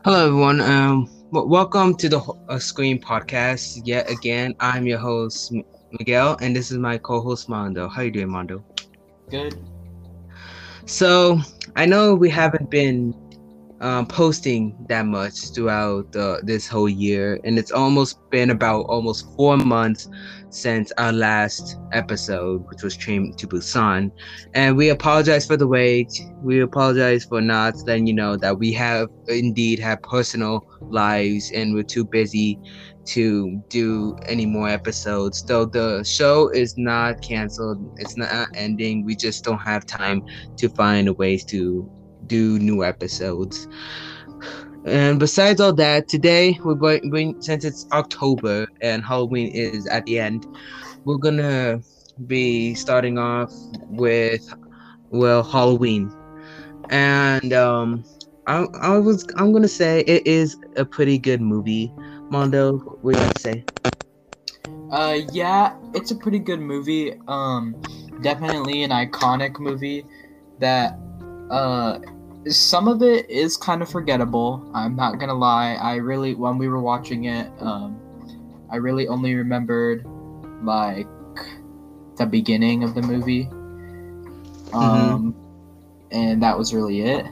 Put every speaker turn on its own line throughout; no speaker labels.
Hello, everyone. Welcome to the Screen Podcast. Yet again, I'm your host Miguel, and this is my co-host Mondo. How you doing, Mondo?
Good.
So I know we haven't been posting that much throughout this whole year, and it's almost been about almost 4 months since our last episode, which was Train to Busan. And we apologize for the wait. We apologize for not letting you know that we have indeed had personal lives and we're too busy to do any more episodes. Though the show is not canceled, it's not ending. We just don't have time to find ways to do new episodes. And besides all that, today since it's October and Halloween is at the end, we're gonna be starting off with Halloween. And I'm gonna say it is a pretty good movie. Mondo, what do you have to say?
Yeah, it's a pretty good movie. Definitely an iconic movie that, uh, some of it is kind of forgettable. I'm not gonna lie. When we were watching it, I really only remembered, like, the beginning of the movie.
Mm-hmm.
Um, and that was really it.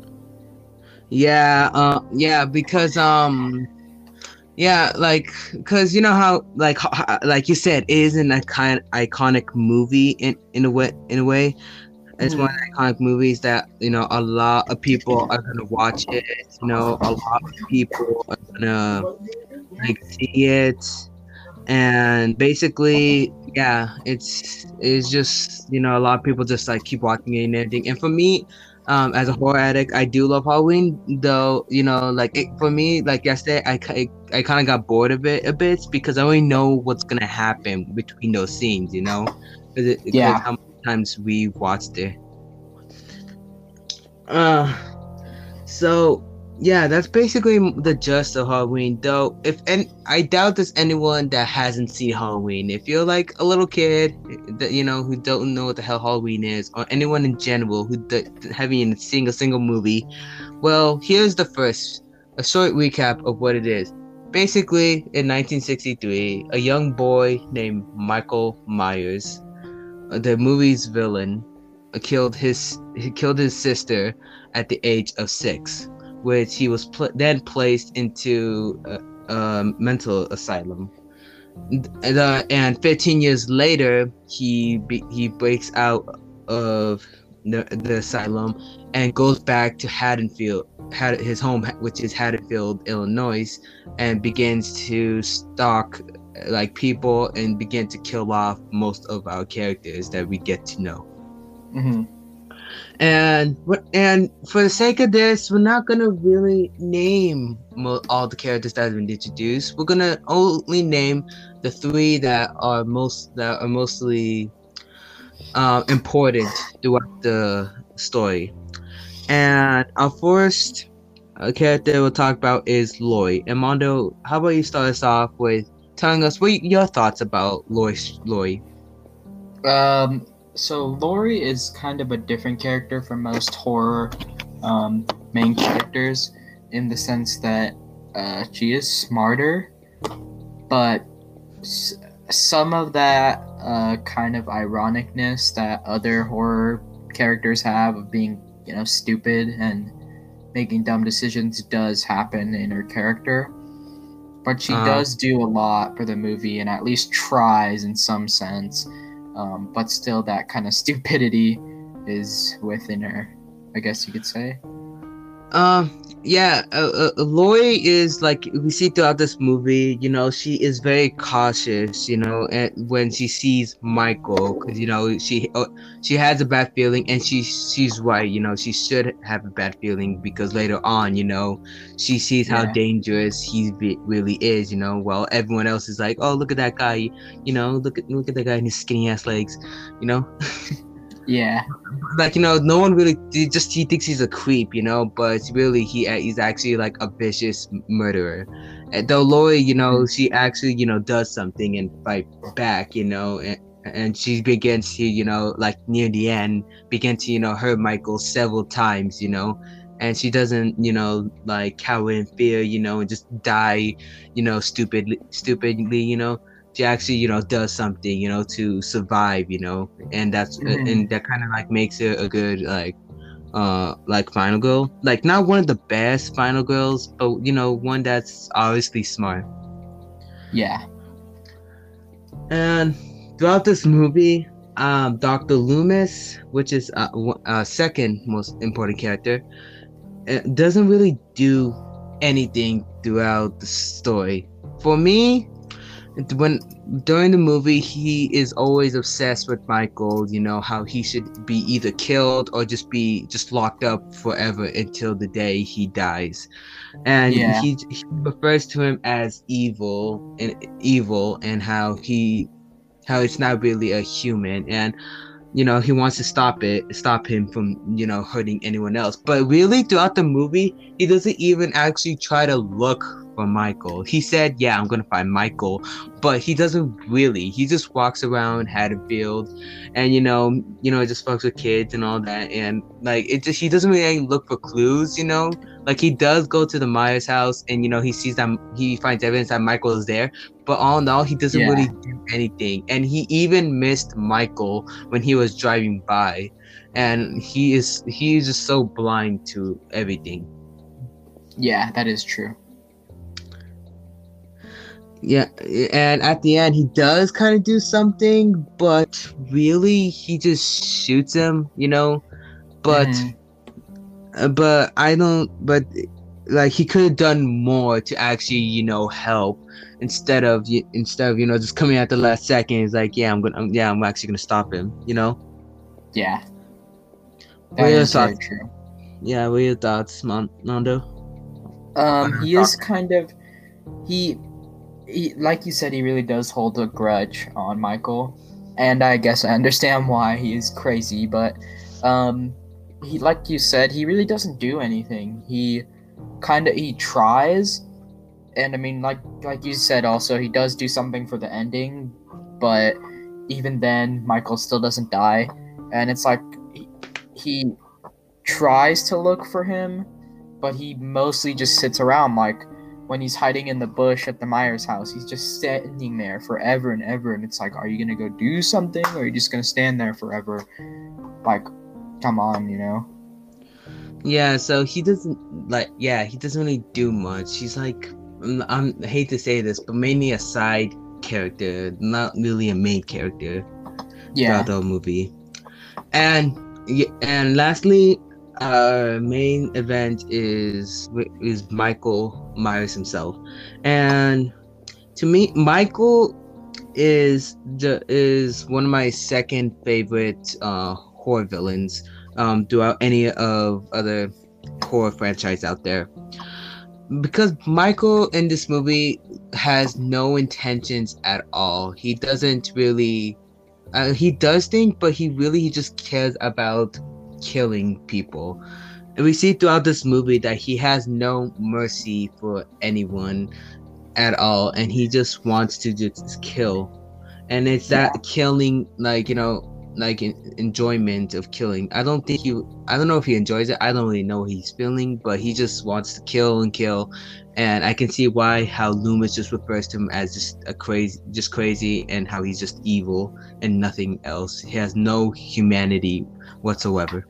Yeah, because yeah, cause you know how like you said, it is an iconic movie in a way. It's one of
Mhm.
the iconic movies that a lot of people are gonna watch it. A lot of people are gonna see it, and basically, yeah, it's just a lot of people just like keep watching it and everything. And for me, as a horror addict, I do love Halloween, though. For me, like yesterday, I kind of got bored of it a bit because I already know what's gonna happen between those scenes. Because
Yeah.
how many times we watched it. Uh, so yeah, that's basically the gist of Halloween. Though, if and I doubt there's anyone that hasn't seen Halloween. If you're like a little kid that who don't know what the hell Halloween is, or anyone in general who haven't seen a single movie, well, here's a short recap of what it is. Basically, in 1963, a young boy named Michael Myers, the movie's villain, he killed his sister at the age of 6, which he was then placed into a mental asylum. And 15 years later, he breaks out of the asylum and goes back to his home, which is Haddonfield, Illinois, and begins to stalk like people and begin to kill off most of our characters that we get to know.
Hmm.
And for the sake of this, we're not gonna really name all the characters that have been introduced. We're gonna only name the three that are mostly important throughout the story. And our first character we'll talk about is Lloyd. And Mondo, how about you start us off with telling us what your thoughts about Lloyd? Lloyd.
Um, so Laurie is kind of a different character from most horror main characters in the sense that she is smarter, but s- some of that kind of ironicness that other horror characters have of being, stupid and making dumb decisions does happen in her character. But she
Uh,
does do a lot for the movie and at least tries in some sense. But still, that kind of stupidity is within her, I guess you could say.
yeah, Lori is like we see throughout this movie. She is very cautious. And when she sees Michael, because she has a bad feeling, and she's right. She should have a bad feeling because later on, she sees how
Yeah.
dangerous really is. While everyone else is like, oh, look at that guy. Look at that guy and his skinny ass legs. You know.
Yeah.
Like no one really he thinks he's a creep, but really he's actually like a vicious murderer. And though Lori,
Mhm.
she actually does something and fight back, and she begins to like near the end begin to hurt Michael several times, and she doesn't, like cower in fear, and just die, stupidly, she actually, does something, to survive, and
Mhm.
and that kind of like makes her a good like final girl, like not one of the best final girls, but one that's obviously smart.
Yeah.
And throughout this movie, Dr. Loomis, which is second most important character, doesn't really do anything throughout the story. For me, when during the movie, he is always obsessed with Michael. How he should be either killed or just locked up forever until the day he dies, and
Yeah.
he refers to him as evil, and how it's not really a human, and he wants to stop him from hurting anyone else. But really, throughout the movie, he doesn't even actually try to look for Michael. He said, yeah, I'm gonna find Michael, but he doesn't really. He just walks around Haddonfield, and just fucks with kids and all that, and like he doesn't really look for clues. Like he does go to the Myers house, and he sees that he finds evidence that Michael is there, but all in all, he doesn't
Yeah.
really do anything, and he even missed Michael when he was driving by, and he is just so blind to everything.
Yeah, that is true.
Yeah, and at the end he does kind of do something, but really he just shoots him, but
Mhm.
but I don't but like he could have done more to actually help, instead of just coming at the last second. He's like, yeah, I'm actually gonna stop him.
Yeah,
What are
that
your
is very
thoughts?
true.
Yeah, what are your thoughts, Nando?
He is kind of he like you said, he really does hold a grudge on Michael, and I guess I understand why he is crazy. But um, he, like you said, he really doesn't do anything. He tries, and I mean, like you said, also he does do something for the ending, but even then, Michael still doesn't die, and it's like he tries to look for him, but he mostly just sits around. Like when he's hiding in the bush at the Myers house, he's just standing there forever and ever. And it's like, are you gonna go do something, or are you just gonna stand there forever? Like, come on.
Yeah, so he doesn't he doesn't really do much. He's like, I hate to say this, but mainly a side character, not really a main character throughout
Yeah.
the whole movie. And and lastly, our main event is Michael Myers himself, and to me, Michael is one of my second favorite horror villains throughout any of other horror franchise out there, because Michael in this movie has no intentions at all. He doesn't really he does think, but he just cares about killing people. And we see throughout this movie that he has no mercy for anyone at all, and he just wants to just kill. And it's
Yeah.
that killing, like enjoyment of killing. I don't know if he enjoys it. I don't really know what he's feeling, but he just wants to kill and kill. And I can see why how Loomis just refers to him as just crazy, and how he's just evil and nothing else. He has no humanity whatsoever.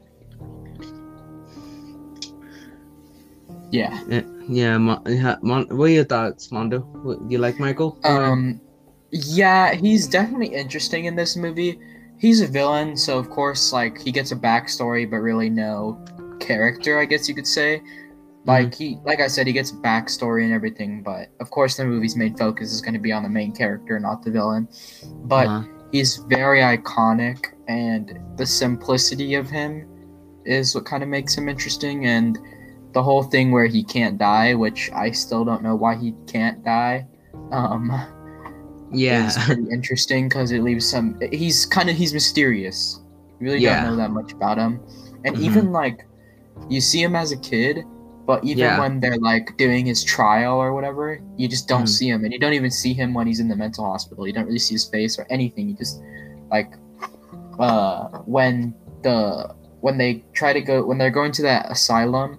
Yeah.
Yeah, what are your thoughts, Mondo? Do you like Michael?
Yeah, he's definitely interesting in this movie. He's a villain, so of course, like he gets a backstory, but really no character, I guess you could say.
Mhm.
Like I said, he gets a backstory and everything, but of course the movie's main focus is going to be on the main character, not the villain. But
Uh-huh.
he's very iconic, and the simplicity of him is what kind of makes him interesting. And the whole thing where he can't die, which I still don't know why he can't die, um, is
Yeah.
pretty interesting because it leaves some. He's mysterious. You really don't
Yeah.
know that much about him, and
Hmm.
even like you see him as a kid, but even
Yeah.
when they're like doing his trial or whatever, you just don't
Mhm.
see him, and you don't even see him when he's in the mental hospital. You don't really see his face or anything. You just like when they're going to that asylum,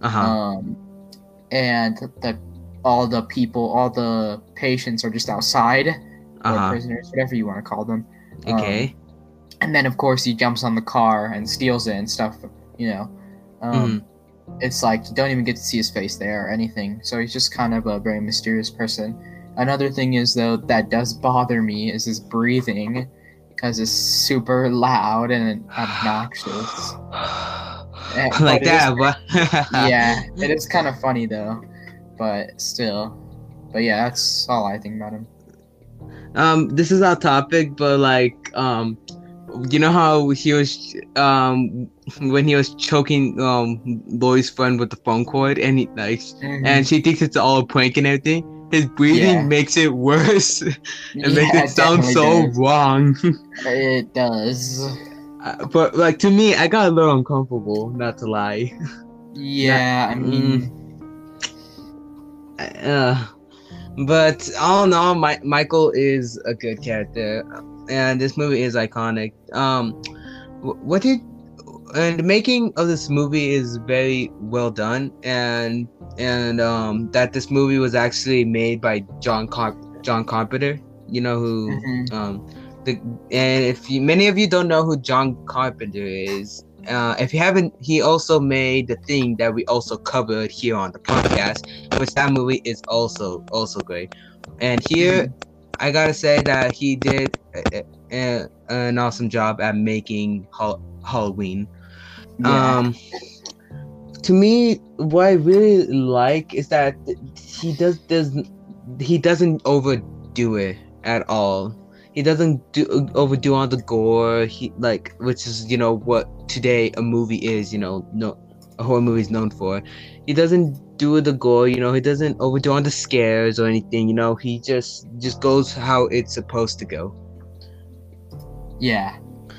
Uh-huh.
um, and all the patients are just outside, or
Uh-huh.
prisoners, whatever you want to call them. Um,
Okay.
and then of course he jumps on the car and steals it and stuff. You know,
Mm-hmm.
it's like you don't even get to see his face there or anything. So he's just kind of a very mysterious person. Another thing is though that does bother me is his breathing, because it's super loud and obnoxious.
Like
But it is,
that, but
yeah, it is kind of funny though. But still, but yeah, that's all I think about him.
this is our topic, but like you know how he was when he was choking Lloyd's friend with the phone cord, and he like, and
Hmm.
she thinks it's all a prank and everything. His breathing
Yeah,
makes it worse and makes
yeah,
it
it
sound
definitely
so
does.
wrong.
It does.
But like to me, I got a little uncomfortable, not to lie. Not,
Yeah, I
mm,
mean,
uh, but all in all, Michael is a good character, and this movie is iconic. What did and the making of this movie is very well done, and that this movie was actually made by John Carpenter. You know who
mhm.
the and if you, many of you don't know who John Carpenter is. If you haven't, he also made the thing that we also covered here on the podcast, which that movie is also great. And here,
Mhm.
I gotta say that he did an awesome job at making Halloween.
Yeah,
Um, to me, what I really like is that he he doesn't overdo it at all. He doesn't overdo on the gore. He like, which is what today a movie is. No, a horror movie is known for. He doesn't do the gore. He doesn't overdo on the scares or anything. He just goes how it's supposed to go.
yeah.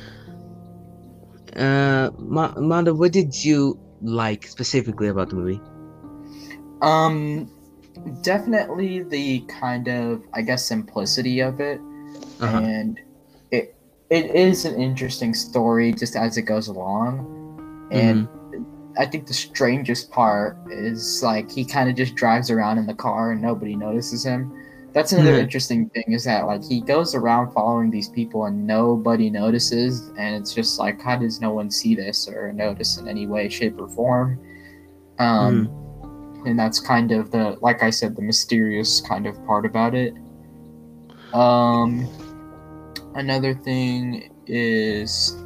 Manda, what did you like specifically about the movie?
Um, Definitely the kind of, I guess, simplicity of it,
Uh huh.
and it it is an interesting story just as it goes along. And
Mm-hmm.
I think the strangest part is like he kind of just drives around in the car and nobody notices him. That's another interesting thing, is that like he goes around following these people and nobody notices, and it's just like, how does no one see this or notice in any way, shape, or form? Um,
Mm-hmm.
and that's kind of the, like I said, the mysterious kind of part about it. Um, Another thing is,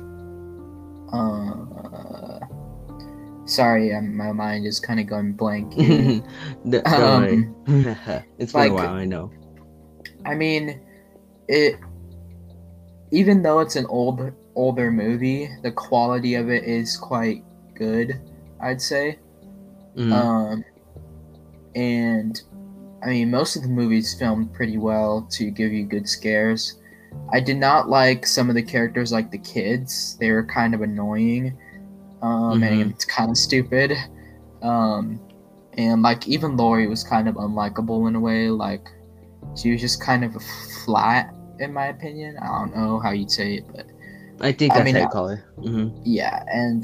uh, sorry, my mind is kind of going blank here.
Don't worry.
Um,
It's been a
like,
while, I know.
I mean, it, even though it's an older movie, the quality of it is quite good, I'd say.
Mm-hmm.
Um, and I mean, most of the movies filmed pretty well to give you good scares. I did not like some of the characters, like the kids. They were kind of annoying,
Mm-hmm.
and it's kind of stupid. Um, and like even Laurie was kind of unlikable in a way. Like she was just kind of flat, in my opinion. I don't know how you'd say it, but
I think
I
that's
mean,
how you call it. Mm-hmm.
yeah. And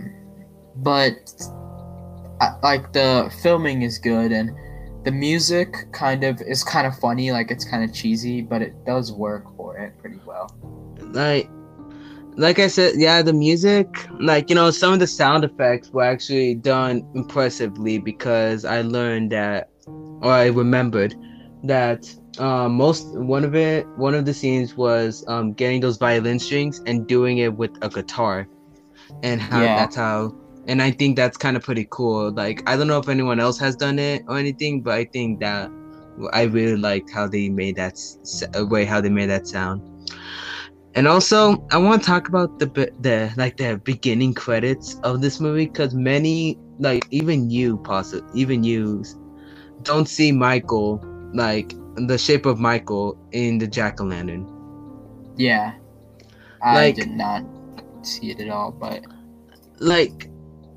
but like the filming is good, and the music kind of is kind of funny. Like it's kind of cheesy, but it does work for it pretty well.
Like, like I said, yeah, the music, like some of the sound effects were actually done impressively because I learned that, or I remembered that one of the scenes was getting those violin strings and doing it with a guitar, and how
Yeah.
that's how and I think that's kind of pretty cool. Like, I don't know if anyone else has done it or anything, but I think that I really liked how they made that how they made that sound. And also, I want to talk about the beginning credits of this movie, because many, like, even you don't see Michael, like the shape of Michael in the jack-o'-lantern.
Yeah, I
Like
did not see it at all, but
like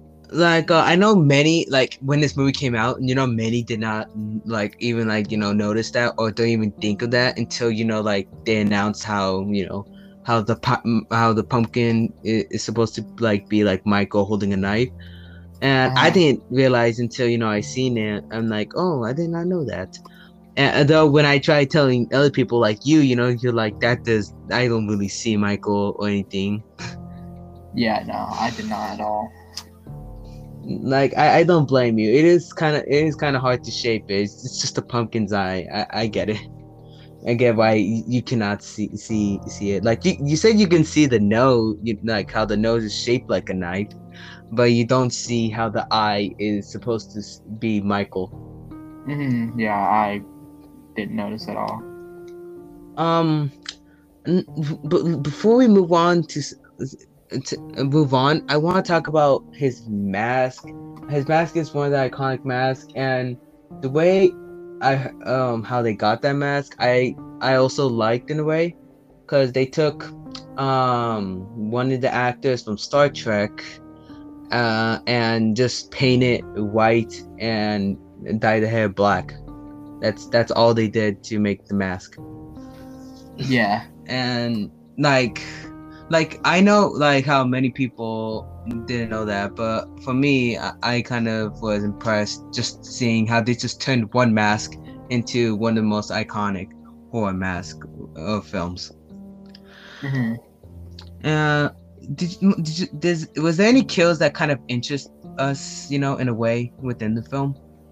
I know many, like, when this movie came out, many did not like even like notice that or don't even think of that until like they announced how how the pumpkin is supposed to like be like Michael holding a knife. And I
Uh-huh.
didn't realize until I seen it. I'm like, oh, I did not know that. And though when I try telling other people like you're like that does I don't really see Michael or anything.
Yeah, no, I did not at all.
Like I don't blame you. It is kind of hard to shape it. It's just a pumpkin's eye. I get it. I get why you cannot see it. Like you said, you can see the nose, like how the nose is shaped like a knife, but you don't see how the eye is supposed to be Michael.
Yeah, I didn't notice at all.
Um, but before we move on to move on, I want to talk about his mask. His mask is one of the iconic masks, and the way how they got that mask, I also liked in a way, because they took one of the actors from Star Trek and just painted white and dye the hair black. That's all they did to make the mask.
Yeah.
And like I know like how many people didn't know that, but for me, I kind of was impressed just seeing how they just turned one mask into one of the most iconic horror mask of films.
hmm
uh was there any kills that kind of interest us, in a way within the film?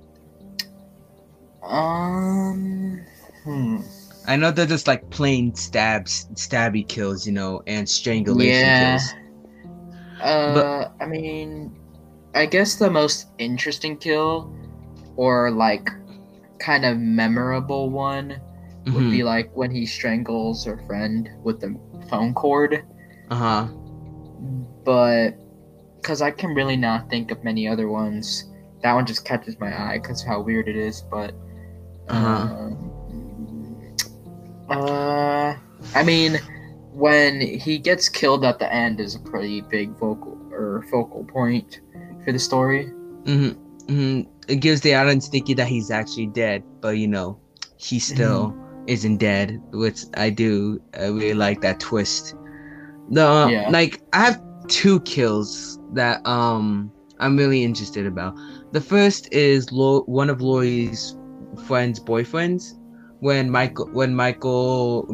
Um. Hmm.
I know they're just like plain stabby kills, and strangulation
Yeah.
kills. But
I mean, I guess the most interesting kill, or like kind of memorable one, would be
mhm,
like when he strangles her friend with the phone cord.
uh-huh.
But because I can really not think of many other ones, that one just catches my eye because of how weird it is. But
Uh-huh.
um, uh, I mean, when he gets killed at the end is a pretty big focal point for the story.
Mm-hmm. Mm-hmm. It gives the audience thinking that he's actually dead, but he
hmm
still isn't dead, which I really like that twist. The
Yeah.
like I have two kills that I'm really interested about. The first is one of Lori's friend's boyfriends, when Michael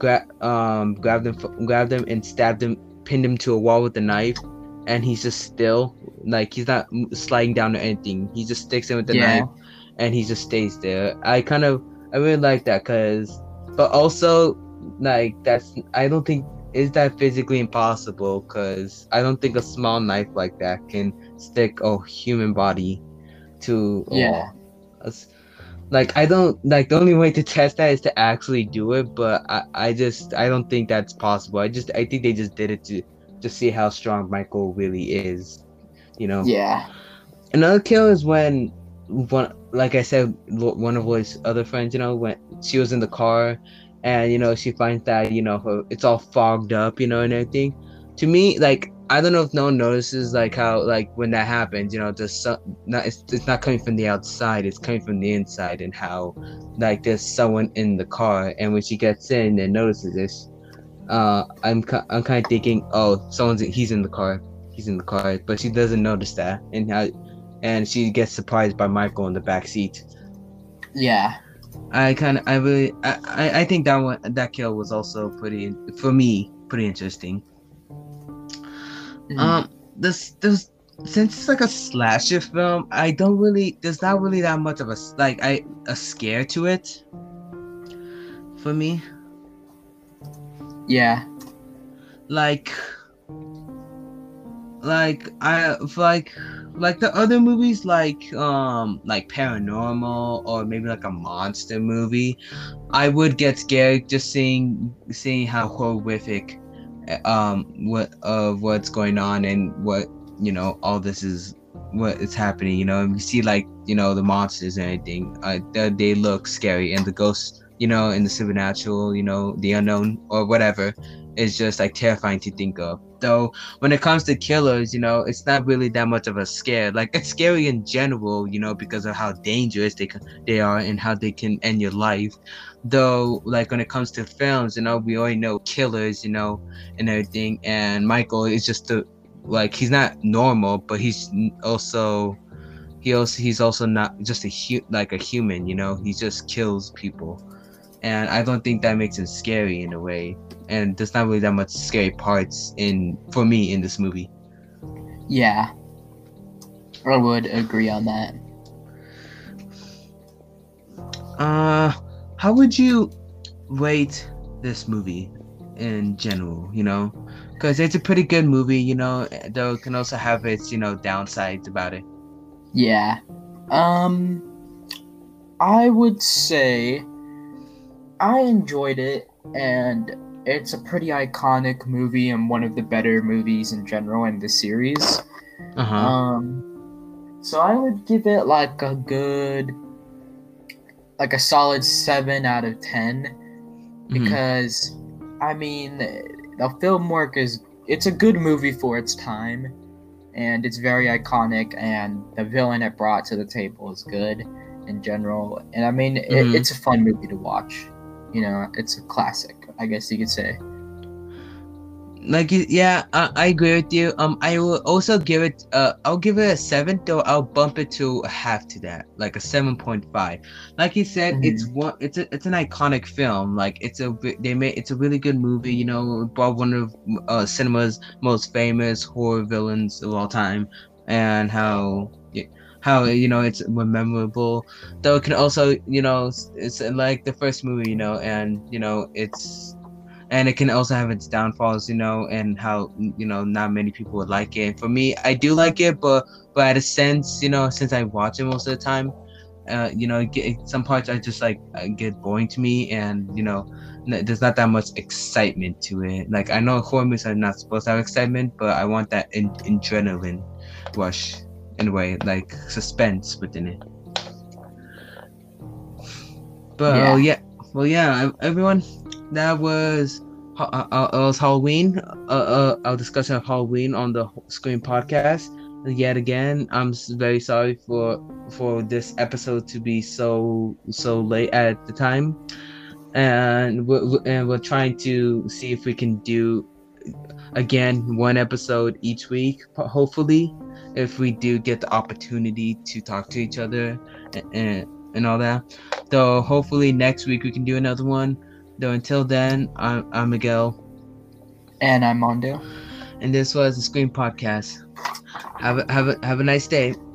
grabbed him and stabbed him, pinned him to a wall with a knife, and he's just still, like he's not sliding down or anything. He just sticks him with the
Yeah.
knife, and he just stays there. I really like that, but also like I don't think is that physically impossible, because I don't think a small knife like that can stick a human body to a
Yeah.
wall. Like I don't like the only way to test that is to actually do it, but I don't think that's possible. I think they just did it to see how strong Michael really is. You know.
Yeah.
Another kill is when like I said, one of Lloyd's other friends, when she was in the car, and she finds that it's all fogged up, and everything. To me, like I don't know if no one notices like how like when that happens, the sun not it's not coming from the outside, it's coming from the inside, and how like there's someone in the car, and when she gets in and notices this, I'm kind of thinking, oh, he's in the car, but she doesn't notice that, and she gets surprised by Michael in the back seat.
Yeah.
I really I think that kill was also pretty interesting.
Mhm.
um this Since it's like a slasher film, there's not really that much of a scare to it for me.
Yeah.
like I like the other movies, like paranormal or maybe like a monster movie, I would get scared just seeing how horrific what's going on, and what all this is, what is happening, and we see like the monsters and everything, they look scary, and the ghosts, and the supernatural, the unknown or whatever, is just like terrifying to think of. Though when it comes to killers, it's not really that much of a scare. Like it's scary in general, because of how dangerous they are and how they can end your life. Though, like when it comes to films, we already know killers, and everything. And Michael is just like he's not normal, but he's also not just like a human, you know. He just kills people, and I don't think that makes him scary in a way. And there's not really that much scary parts for me in this movie.
Yeah, I would agree on that.
How would you rate this movie in general? You know, because it's a pretty good movie. You know, though it can also have its downsides about it.
Yeah. I would say I enjoyed it, and it's a pretty iconic movie and one of the better movies in general in the series. So I would give it like a solid 7 out of 10, because I mean the film work it's a good movie for its time, and it's very iconic, and the villain it brought to the table is good in general, and I mean it's a fun movie to watch. You know, it's a classic, I guess you could say.
Like, yeah, I agree with you. I will also give it. I'll give it a 7, though. I'll bump it to a half to that, like a 7.5. Like you said, it's an iconic film. Like it's a really good movie. You know, it brought one of cinema's most famous horror villains of all time, and how it's memorable. Though it can also it's like the first movie, and and it can also have its downfalls, and how not many people would like it. For me, I do like it, but at a sense, since I watch it most of the time, some parts I just like get boring to me, and there's not that much excitement to it. Like, I know horror movies are not supposed to have excitement, but I want that adrenaline rush in a way, like suspense within it. But yeah, everyone, that was Halloween. Our discussion of Halloween on the Scream podcast. Yet again, I'm very sorry for this episode to be so late at the time, and we're trying to see if we can do again one episode each week. Hopefully, if we do get the opportunity to talk to each other and all that. So hopefully next week we can do another one. Though until then, I'm Miguel.
And I'm Mondo.
And this was the Scream Podcast. Have a nice day.